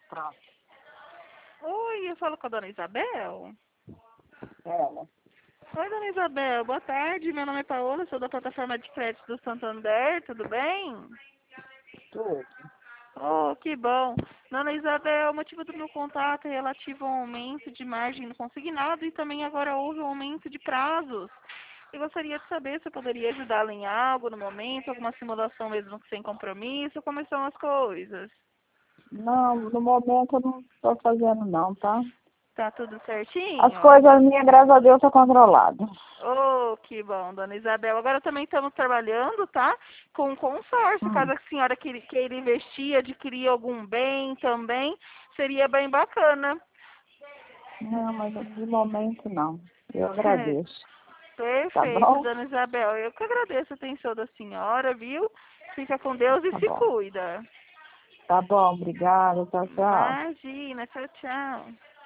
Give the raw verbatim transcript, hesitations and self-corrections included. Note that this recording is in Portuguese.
Pronto. Oi, eu falo com a dona Isabel. Ela. Oi, dona Isabel, boa tarde. Meu nome é Paola, sou da plataforma de crédito do Santander, tudo bem? Tudo. Oh, que bom. Dona Isabel, o motivo do meu contato é relativo ao aumento de margem no consignado e também agora houve um aumento de prazos. Eu gostaria de saber se eu poderia ajudá-la em algo no momento, alguma simulação mesmo que sem compromisso, como são as coisas. Não, no momento eu não estou fazendo não, tá? Tá tudo As certinho? coisas minhas, graças a Deus, estão controladas. Oh, que bom, dona Isabel. Agora também estamos trabalhando, tá? Com consórcio. Hum. Caso a senhora queira, queira investir, adquirir algum bem também, seria bem bacana. Não, mas de momento não. Eu agradeço. Tá Perfeito, bom? dona Isabel. Eu que agradeço a atenção da senhora, viu? Fica com Deus e Tá se bom. cuida. Tá bom, obrigada. Tchau, tchau. Imagina, tchau, tchau.